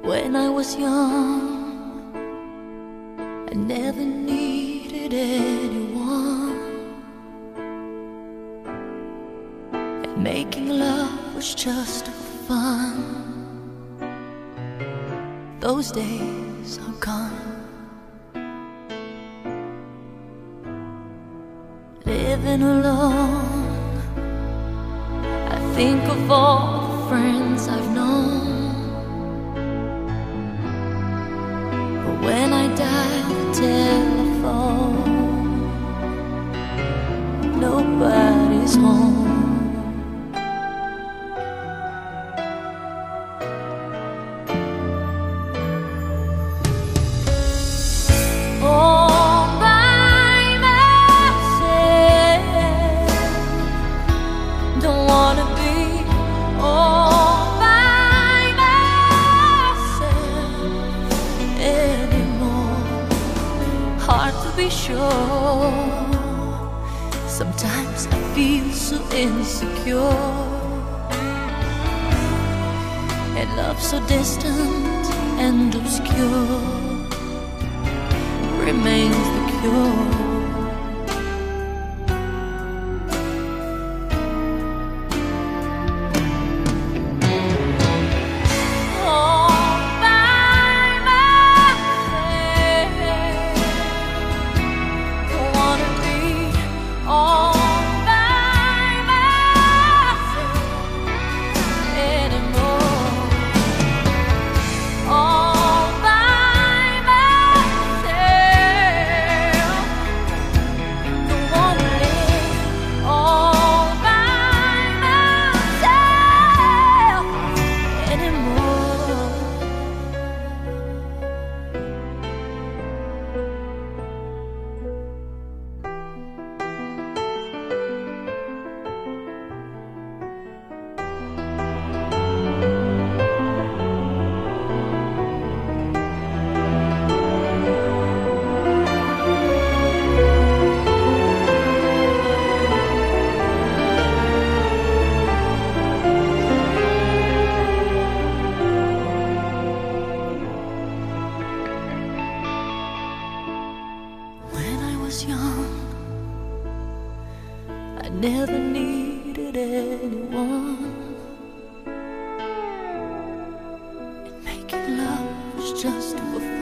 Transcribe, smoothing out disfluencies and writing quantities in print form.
When I was young, I never needed anyone, and making love was just for fun. Those days are gone. Living alone, I think of all the friends I've known. But when I dial the telephone, nobody's home. Hard to be sure. Sometimes I feel so insecure, and love so distant and obscure remains the cure. Young, I never needed anyone, and making love was just for fun.